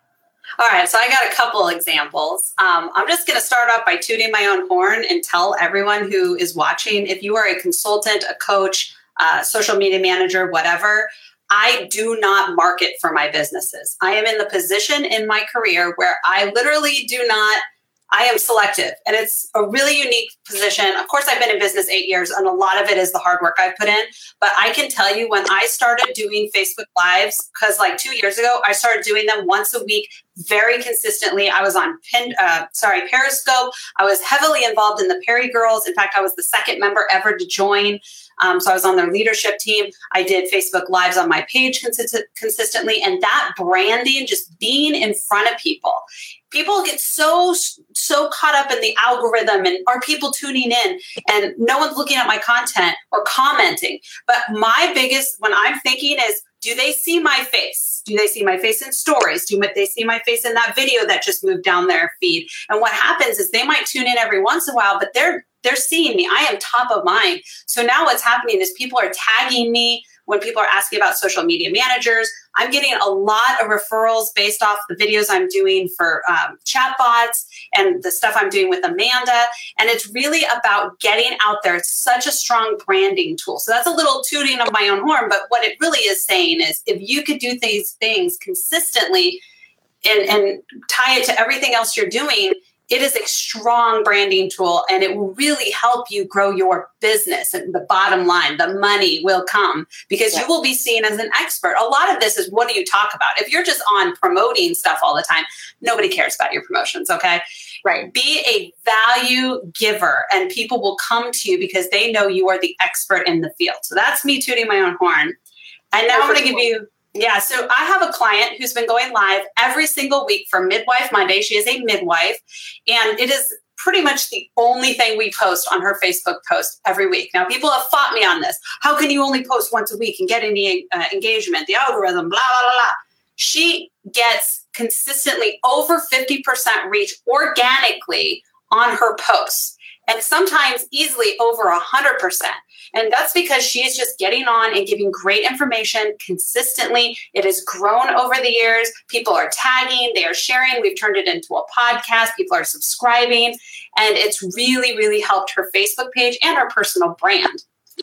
All right. So I got a couple examples. Um, I'm just going to start off by tooting my own horn and tell everyone who is watching, if you are a consultant, a coach, uh, social media manager, whatever, I do not market for my businesses. I am in the position in my career where I literally do not, I am selective. And it's a really unique position. Of course, I've been in business eight years and a lot of it is the hard work I've put in. But I can tell you when I started doing Facebook Lives, because like two years ago, I started doing them once a week, very consistently. I was on Pin, uh, sorry, Periscope. I was heavily involved in the Perry Girls. In fact, I was the second member ever to join. Um, so I was on their leadership team. I did Facebook Lives on my page consist- consistently. And that branding, just being in front of people, people get so, so caught up in the algorithm and are people tuning in and no one's looking at my content or commenting. But my biggest, when I'm thinking is, do they see my face? Do they see my face in stories? Do they see my face in that video that just moved down their feed? And what happens is they might tune in every once in a while, but they're they're seeing me. I am top of mind. So now what's happening is people are tagging me when people are asking about social media managers. I'm getting a lot of referrals based off the videos I'm doing for um, chatbots and the stuff I'm doing with Amanda. And it's really about getting out there. It's such a strong branding tool. So that's a little tooting of my own horn. But what it really is saying is if you could do these things consistently and, and tie it to everything else you're doing, it is a strong branding tool and it will really help you grow your business. And the bottom line, the money will come because yeah. you will be seen as an expert. A lot of this is what do you talk about? If you're just on promoting stuff all the time, nobody cares about your promotions, okay? Right. Be a value giver and people will come to you because they know you are the expert in the field. So that's me tooting my own horn. And now I'm going to give you... Yeah, so I have a client who's been going live every single week for Midwife Monday. She is a midwife, and it is pretty much the only thing we post on her Facebook post every week. Now, people have fought me on this. How can you only post once a week and get any uh, engagement, the algorithm, blah, blah, blah, blah. She gets consistently over fifty percent reach organically on her posts, and sometimes easily over one hundred percent. And that's because she is just getting on and giving great information consistently. It has grown over the years. People are tagging, they are sharing. We've turned it into a podcast. People are subscribing. And it's really, really helped her Facebook page and her personal brand.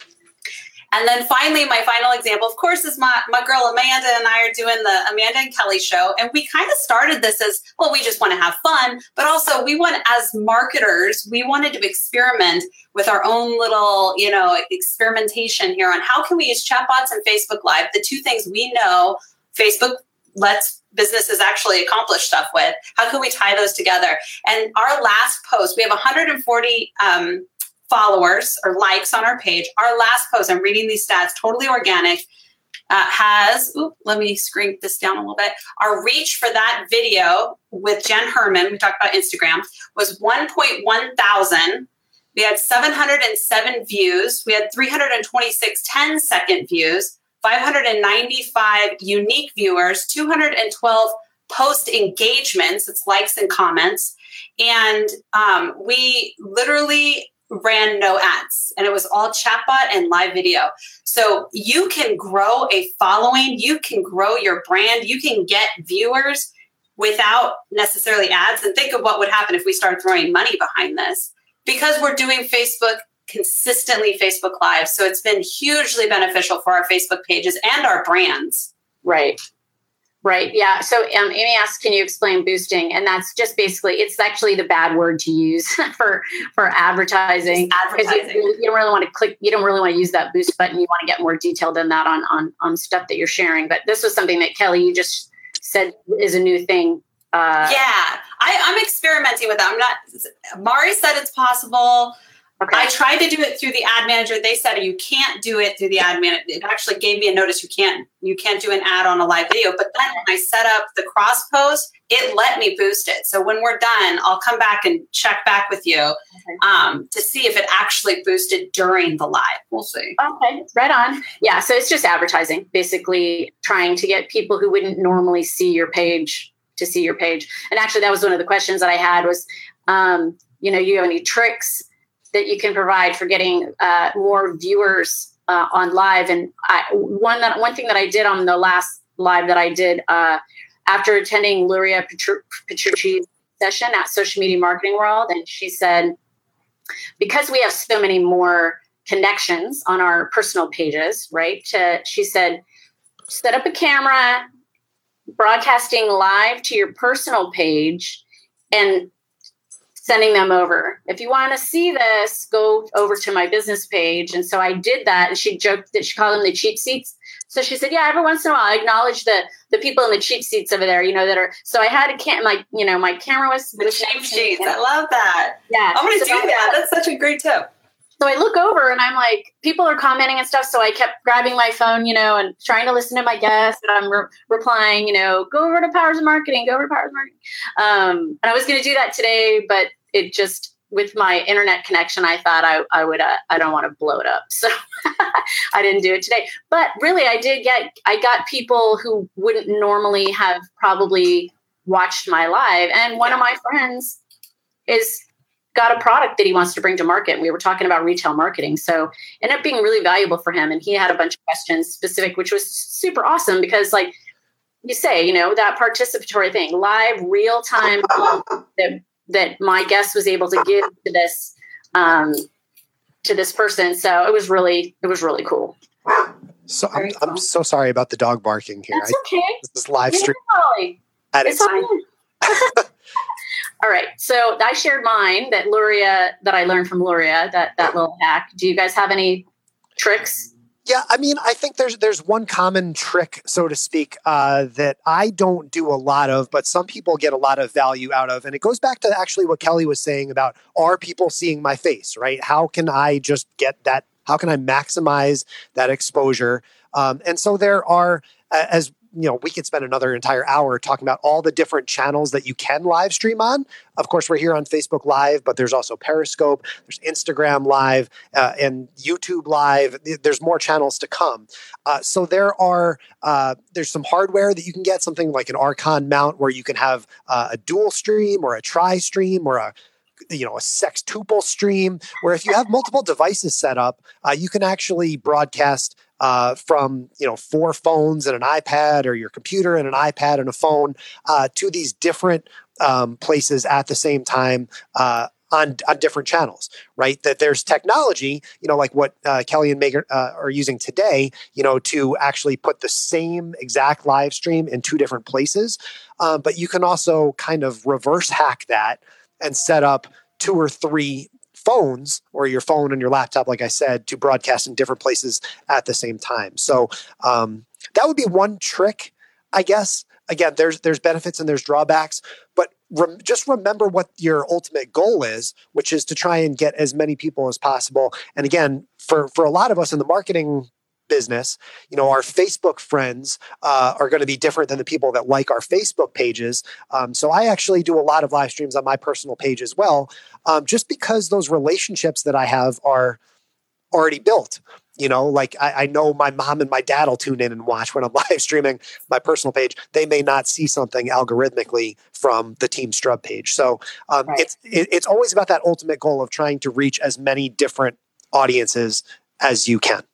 And then finally, my final example, of course, is my, my girl Amanda and I are doing the Amanda and Kelly show. And we kind of started this as, well, we just want to have fun. But also we want, as marketers, we wanted to experiment with our own little, you know, experimentation here on how can we use chatbots and Facebook Live, the two things we know Facebook lets businesses actually accomplish stuff with. How can we tie those together? And our last post, we have one hundred forty um, followers or likes on our page. Our last post, I'm reading these stats, totally organic, uh, has, ooh, let me screen this down a little bit. Our reach for that video with Jen Herman, we talked about Instagram, was one point one thousand. We had seven hundred seven views. We had three hundred twenty-six ten-second views, five hundred ninety-five unique viewers, two hundred twelve post engagements, it's likes and comments. And um, we literally ran no ads, and it was all chatbot and live video. So you can grow a following, you can grow your brand, you can get viewers without necessarily ads. And think of what would happen if we start throwing money behind this, because we're doing Facebook consistently, Facebook Live. So it's been hugely beneficial for our Facebook pages and our brands. Right. Right. Yeah. So um, Amy asked, can you explain boosting? And that's just basically, it's actually the bad word to use for, for advertising. Advertising. You, you don't really want to click, you don't really want to use that boost button. You want to get more detailed than that on, on, on stuff that you're sharing. But this was something that Kelly, you just said is a new thing. Uh, yeah, I, I'm experimenting with that. I'm not, Mari said it's possible. Okay. I tried to do it through the ad manager. They said you can't do it through the ad manager. It actually gave me a notice you can't you can't do an ad on a live video. But then when I set up the cross post, it let me boost it. So when we're done, I'll come back and check back with you okay. um, to see if it actually boosted during the live. We'll see. Okay, right on. Yeah, so it's just advertising, basically trying to get people who wouldn't normally see your page to see your page. And actually, that was one of the questions that I had was, um, you know, you have any tricks that you can provide for getting uh, more viewers uh, on live. And I, one that one thing that I did on the last live that I did uh, after attending Luria Petru- Petrucci's session at Social Media Marketing World, and she said, because we have so many more connections on our personal pages, right? To, she said, set up a camera, broadcasting live to your personal page, and sending them over. If you want to see this, go over to my business page. And so I did that. And she joked that she called them the cheap seats. So she said, yeah, every once in a while I acknowledge the the people in the cheap seats over there, you know, that are, so I had a cam, my, you know, my camera was. The cheap seats. I love that. Yeah. I'm going to so do that. That's such a great tip. So I look over and I'm like, people are commenting and stuff. So I kept grabbing my phone, you know, and trying to listen to my guests. And I'm re- replying, you know, go over to Powers of Marketing, go over to Powers of Marketing. Um, and I was going to do that today, but it just, with my internet connection, I thought I, I would, uh, I don't want to blow it up. So I didn't do it today. But really, I did get, I got people who wouldn't normally have probably watched my live. And one of my friends is got a product that he wants to bring to market. And we were talking about retail marketing. So it ended up being really valuable for him. And he had a bunch of questions specific, which was super awesome because, like you say, you know, that participatory thing, live, real time that, that my guest was able to give to this, um, to this person. So it was really, it was really cool. So I'm, cool. I'm so sorry about the dog barking here. That's okay. I, this is live stream. Really. It's fine. All right. So I shared mine that Luria, that I learned from Luria, that, that little hack. Do you guys have any tricks? Yeah, I mean, I think there's there's one common trick, so to speak, uh, that I don't do a lot of, but some people get a lot of value out of. And it goes back to actually what Kelly was saying about, are people seeing my face, right? How can I just get that? How can I maximize that exposure? Um, and so there are, uh, as you know, we could spend another entire hour talking about all the different channels that you can live stream on. Of course, we're here on Facebook Live, but there's also Periscope, there's Instagram Live, uh, and YouTube Live. There's more channels to come. Uh, so there are uh, there's some hardware that you can get, something like an Archon mount, where you can have uh, a dual stream or a tri stream or a you know, a sextuple stream, where if you have multiple devices set up, uh, you can actually broadcast uh, from, you know, four phones and an iPad, or your computer and an iPad and a phone uh, to these different um, places at the same time uh, on, on different channels, right? That there's technology, you know, like what uh, Kelly and Megan uh, are using today, you know, to actually put the same exact live stream in two different places. Um, but you can also kind of reverse hack that and set up two or three phones, or your phone and your laptop, like I said, to broadcast in different places at the same time. So um, that would be one trick, I guess. Again, there's there's benefits and there's drawbacks, but rem- just remember what your ultimate goal is, which is to try and get as many people as possible. And again, for for a lot of us in the marketing business, you know, our Facebook friends uh, are going to be different than the people that like our Facebook pages. Um, so I actually do a lot of live streams on my personal page as well, um, just because those relationships that I have are already built. You know, like I, I know my mom and my dad will tune in and watch when I'm live streaming my personal page. They may not see something algorithmically from the Team Strub page. So um, right. it's it, it's always about that ultimate goal of trying to reach as many different audiences as you can.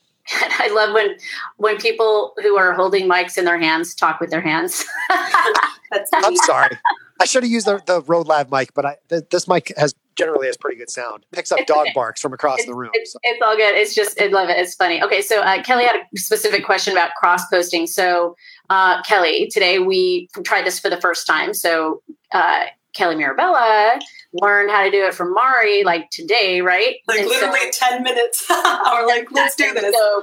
I love when when people who are holding mics in their hands talk with their hands. That's I'm sorry. I should have used the, the Rode Lav mic, but I th- this mic has generally has pretty good sound. Picks up it's dog okay. barks from across it's, the room. It's, so. it's all good. It's just, I love it. It's funny. Okay, so uh, Kelly had a specific question about cross-posting. So uh, Kelly, today we tried this for the first time. So uh, Kelly Mirabella learned how to do it from Mari like today, right? Like and literally so, ten minutes. Or like, let's do this. So,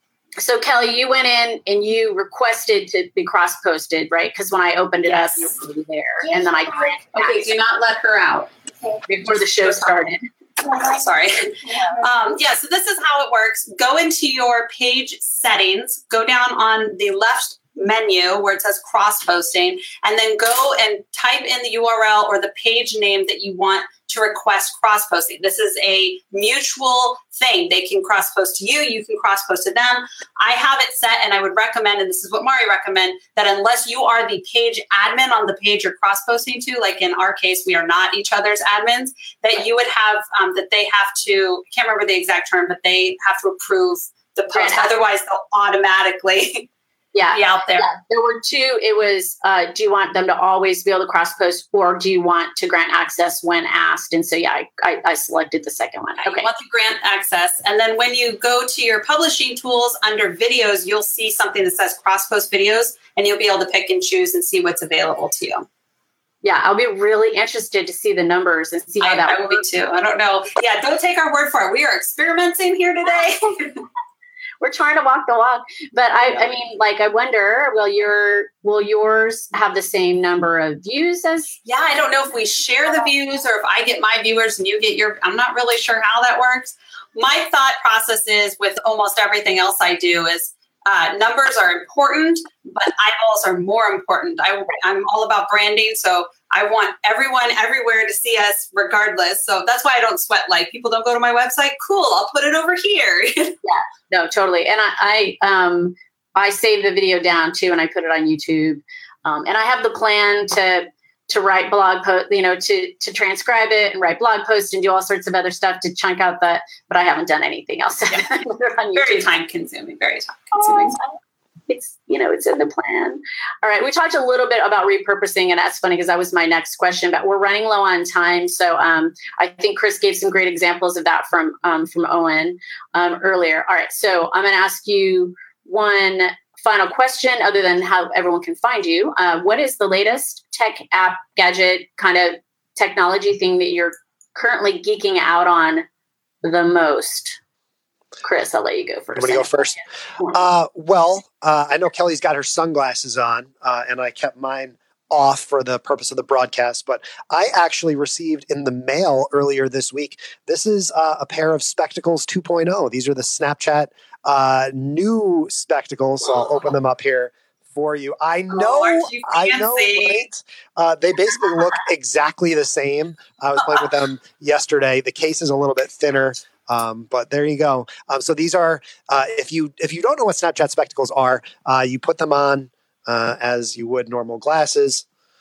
So Kelly, you went in and you requested to be cross-posted, right? Because when I opened it yes. up, you were already there, and then I granted. Okay, do not let her out before the show started. Sorry. Um, yeah, so this is how it works. Go into your page settings, go down on the left menu where it says cross-posting, and then go and type in the U R L or the page name that you want to request cross-posting. This is a mutual thing. They can cross-post to you, you can cross-post to them. I have it set, and I would recommend, and this is what Mari recommend, that unless you are the page admin on the page you're cross-posting to, like in our case, we are not each other's admins, that you would have, um, that they have to, I can't remember the exact term, but they have to approve the post. Right. Otherwise, they'll automatically yeah. be out there. Yeah. There were two. It was, uh, do you want them to always be able to cross-post, or do you want to grant access when asked? And so, yeah, I, I, I selected the second one. Okay. You want to grant access. And then when you go to your publishing tools under videos, you'll see something that says cross-post videos, and you'll be able to pick and choose and see what's available to you. Yeah, I'll be really interested to see the numbers and see how I, that I will be too. I don't know. Yeah, don't take our word for it. We are experimenting here today. We're trying to walk the walk, but I, I mean, like, I wonder, will your, will yours have the same number of views as? Yeah, I don't know if we share the views or if I get my viewers and you get your, I'm not really sure how that works. My thought process is with almost everything else I do is uh, numbers are important, but eyeballs are more important. I, I'm all about branding. So I want everyone everywhere to see us regardless. So that's why I don't sweat. Like, people don't go to my website. Cool. I'll put it over here. Yeah, no, totally. And I, I, um, I save the video down too, and I put it on YouTube. Um, and I have the plan to, to write blog post, you know, to, to transcribe it and write blog posts and do all sorts of other stuff to chunk out that, but I haven't done anything else. Yeah. Very time consuming, very time consuming. Oh, it's, you know, it's in the plan. All right. We talked a little bit about repurposing, and that's funny because that was my next question, but we're running low on time. So um, I think Chris gave some great examples of that from, um, from Owen um, earlier. All right. So I'm going to ask you one final question other than how everyone can find you. Uh, what is the latest tech app, gadget, kind of technology thing that you're currently geeking out on the most? Chris, I'll let you go first. I'm going to go first. Uh, well, uh, I know Kelly's got her sunglasses on, uh, and I kept mine off for the purpose of the broadcast, but I actually received in the mail earlier this week. This is uh, a pair of Spectacles two point oh. These are the Snapchat uh, new Spectacles. So I'll open them up here for you. I know, oh, I know, right? Uh, they basically look exactly the same. I was playing with them yesterday. The case is a little bit thinner. Um, but there you go. Um, so these are, uh, if you if you don't know what Snapchat Spectacles are, uh, you put them on uh, as you would normal glasses.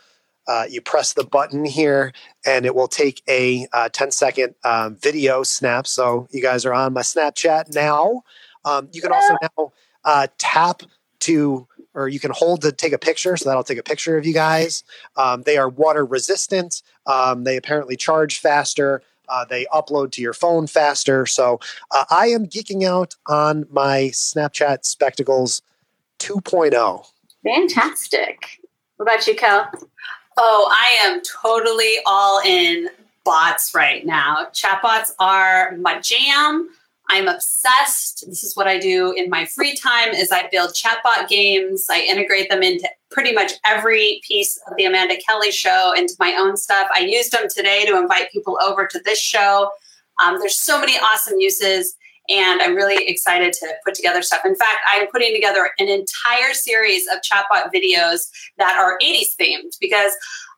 Uh, you press the button here, and it will take a uh, ten second um, video snap. So you guys are on my Snapchat now. Um, you can also now uh, tap to, or you can hold to take a picture. So that'll take a picture of you guys. Um, they are water resistant. Um, they apparently charge faster. Uh, they upload to your phone faster. So uh, I am geeking out on my Snapchat Spectacles two point oh. Fantastic. What about you, Kel? Oh, I am totally all in bots right now. Chatbots are my jam. I'm obsessed. This is what I do in my free time is I build chatbot games. I integrate them into pretty much every piece of the Amanda Kelly show, into my own stuff. I used them today to invite people over to this show. Um, there's so many awesome uses, and I'm really excited to put together stuff. In fact, I'm putting together an entire series of chatbot videos that are eighties themed because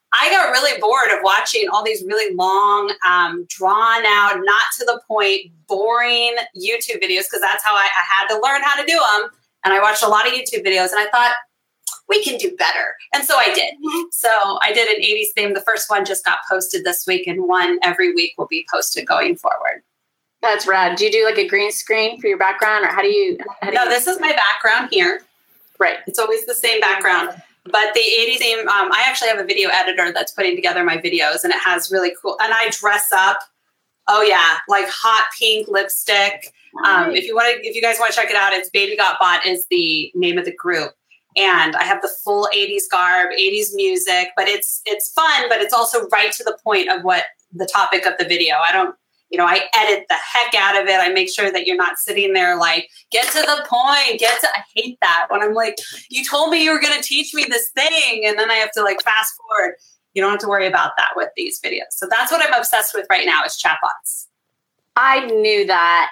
I got really bored of watching all these really long, um, drawn out, not to the point, boring YouTube videos, because that's how I, I had to learn how to do them. And I watched a lot of YouTube videos, and I thought, we can do better. And so I did. So I did an eighties theme. The first one just got posted this week, and one every week will be posted going forward. That's rad. Do you do like a green screen for your background, or how do you? How do no, you... this is my background here. Right. It's always the same background. But the eighties theme, um, I actually have a video editor that's putting together my videos, and it has really cool, and I dress up. Oh yeah, like hot pink lipstick. Um, if you want to, if you guys want to check it out, it's Baby Got Bought is the name of the group. And I have the full eighties garb, eighties music, but it's it's fun, but it's also right to the point of what the topic of the video. I don't, you know, I edit the heck out of it. I make sure that you're not sitting there like, get to the point, get to, I hate that when I'm like, you told me you were going to teach me this thing. And then I have to like fast forward. You don't have to worry about that with these videos. So that's what I'm obsessed with right now is chatbots. I knew that.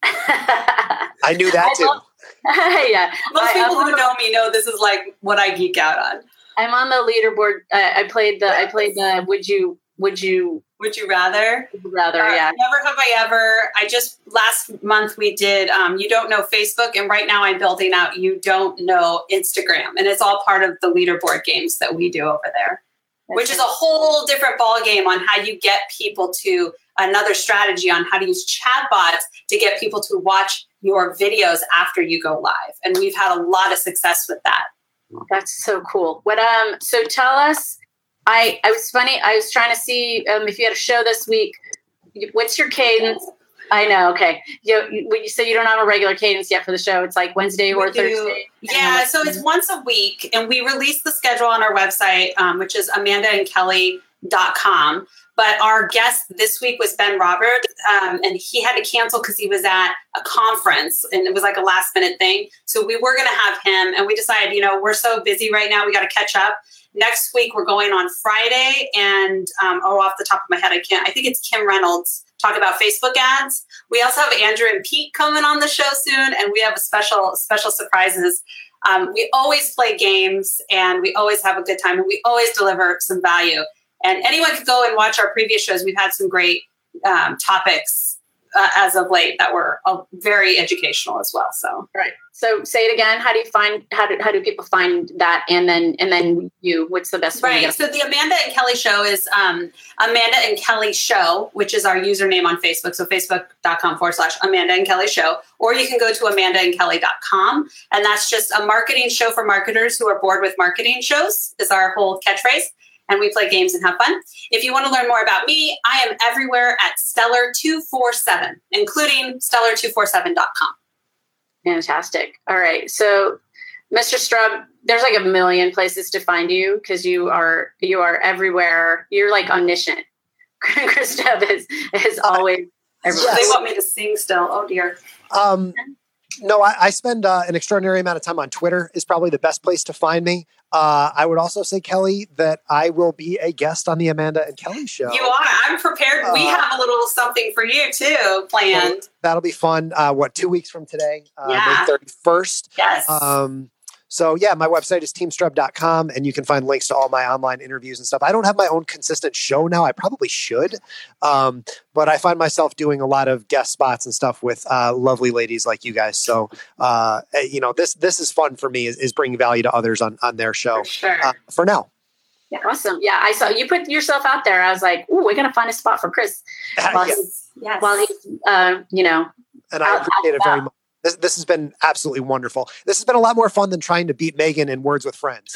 I knew that too. Love- yeah. Most I, people I'm who know me know this is like what I geek out on. I'm on the leaderboard. Uh, I played the, I played the, would you, would you, would you rather? Would you rather, uh, yeah. Never have I ever. I just, last month we did, um, You Don't Know Facebook. And right now I'm building out You Don't Know Instagram. And it's all part of the leaderboard games that we do over there, That's which is a whole different ball game on how you get people to another strategy on how to use chatbots to get people to watch your videos after you go live. And we've had a lot of success with that. That's so cool. What, um, so tell us, I, I was funny. I was trying to see, um, if you had a show this week, what's your cadence? I know. Okay. You, you, you say you don't have a regular cadence yet for the show. It's like Wednesday or we do. Thursday. Yeah. So it's once a week, and we release the schedule on our website, um, which is amanda and kelly dot com. But our guest this week was Ben Robert, um, and he had to cancel because he was at a conference, and it was like a last minute thing. So we were going to have him, and we decided, you know, we're so busy right now, we got to catch up. Next week, we're going on Friday, and um, oh, off the top of my head, I can't. I think it's Kim Reynolds talk about Facebook ads. We also have Andrew and Pete coming on the show soon, and we have a special special surprises. Um, we always play games, and we always have a good time, and we always deliver some value. And anyone could go and watch our previous shows. We've had some great um, topics uh, as of late that were uh, very educational as well. So, right. So say it again. How do you find, how do, how do people find that? And then, and then you, what's the best way? Right. So the Amanda and Kelly show is um, Amanda and Kelly Show, which is our username on Facebook. So facebook.com forward slash Amanda and Kelly Show, or you can go to amanda and kelly dot com. And that's just a marketing show for marketers who are bored with marketing shows is our whole catchphrase. And we play games and have fun. If you want to learn more about me, I am everywhere at Stellar two forty-seven, including stellar two forty-seven dot com. Fantastic. All right. So, Mister Strub, there's like a million places to find you because you are you are everywhere. You're like omniscient. Chris Stubb is is always everywhere. Yes. They want me to sing still. Oh dear. Um, no, I, I spend uh, an extraordinary amount of time on Twitter. Is probably the best place to find me. Uh, I would also say, Kelly, that I will be a guest on the Amanda and Kelly show. You are. I'm prepared. Uh, we have a little something for you too planned. So that'll be fun. Uh, what, two weeks from today? Uh, yeah. May thirty-first. Yes. Um, so yeah, my website is team strub dot com, and you can find links to all my online interviews and stuff. I don't have my own consistent show now. I probably should. Um, but I find myself doing a lot of guest spots and stuff with uh, lovely ladies like you guys. So, uh, you know, this this is fun for me, is, is bringing value to others on, on their show. For sure. Uh, for now. Yeah, awesome. Yeah, I saw you put yourself out there. I was like, ooh, we're going to find a spot for Chris. While yes. he's, yes. while he's uh, you know. And I appreciate it very much. This, this has been absolutely wonderful. This has been a lot more fun than trying to beat Megan in Words with Friends.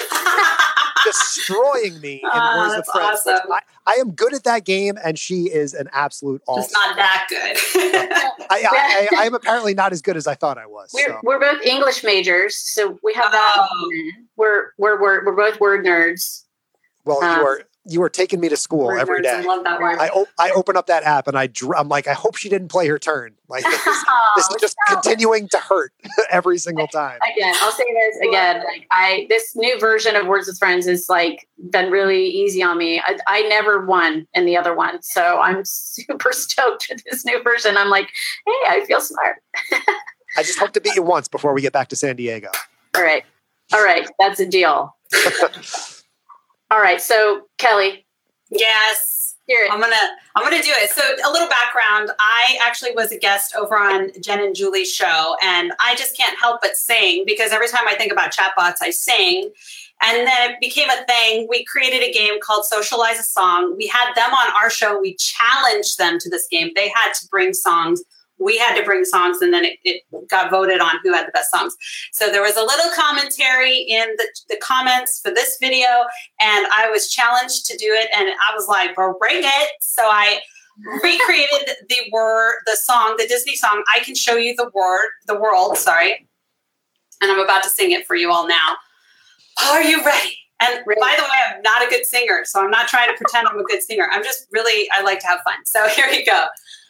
Destroying me in uh, Words with Friends. Awesome. I, I am good at that game, and she is an absolute all. Just not that good. I, I, I, I am apparently not as good as I thought I was. We're so. we're both English majors, so we have that. Oh. We're we're we're we're both word nerds. Well, um, you are you are taking me to school word every nerds, day. I love that word. I, op- I open up that app and I dr- I'm like, I hope she didn't play her turn. Like this is, oh, this is just no. continuing to hurt every single time. Again, I'll say this again. Like I, this new version of Words with Friends is like been really easy on me. I, I never won in the other one, so I'm super stoked with this new version. I'm like, hey, I feel smart. I just hope to beat you once before we get back to San Diego. All right, all right, that's a deal. All All right. So Kelly. Yes. Here it. I'm gonna I'm gonna do it. So a little background. I actually was a guest over on Jen and Julie's show, and I just can't help but sing because every time I think about chatbots, I sing. And then it became a thing. We created a game called Socialize a Song. We had them on our show. We challenged them to this game. They had to bring songs. We had to bring songs, and then it, it got voted on who had the best songs. So there was a little commentary in the, the comments for this video, and I was challenged to do it, and I was like, bring it. So I recreated the word, the song, the Disney song, I Can Show You the Word, the World, sorry. And I'm about to sing it for you all now. Are you ready? And by the way, I'm not a good singer, so I'm not trying to pretend I'm a good singer. I'm just really, I like to have fun. So here we go.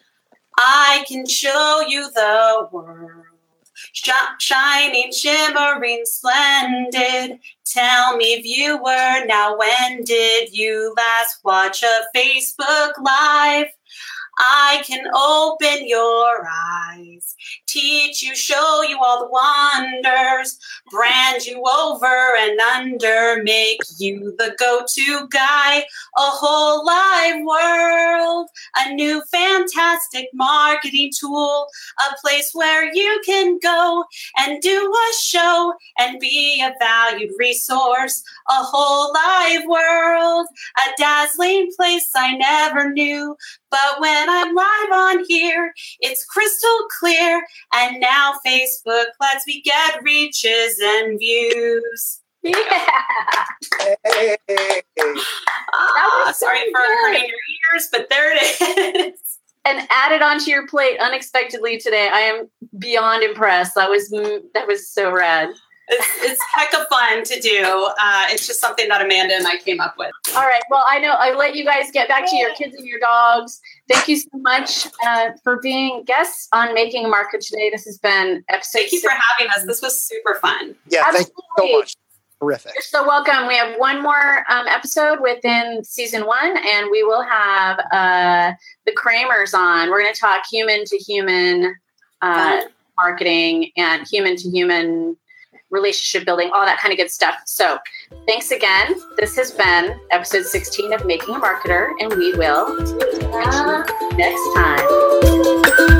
I can show you the world, Sh- shining, shimmering, splendid. Tell me, viewer, now when did you last watch a Facebook Live? I can open your eyes, teach you, show you all the wonders, brand you over and under, make you the go-to guy, a whole live world, a new fantastic marketing tool, a place where you can go and do a show and be a valued resource, a whole live world, a dazzling place I never knew. But when I'm live on here, it's crystal clear. And now Facebook lets me get reaches and views. Yeah. Hey. Ah, sorry so for good. hurting your ears, but there it is. And added onto your plate unexpectedly today. I am beyond impressed. That was that was so rad. It's, it's heck of fun to do. Uh, it's just something that Amanda and I came up with. All right. Well, I know I let you guys get back to your kids and your dogs. Thank you so much uh, for being guests on Making a Market today. This has been episode Thank you for having us. This was super fun. Yeah, Absolutely. thank you so much. Terrific. You're so welcome. We have one more um, episode within season one, and we will have uh, the Kramers on. We're going to talk human to human uh, marketing and human to human relationship building, all that kind of good stuff. So thanks again. This has been episode sixteen of Making a Marketer, and we will see you next time.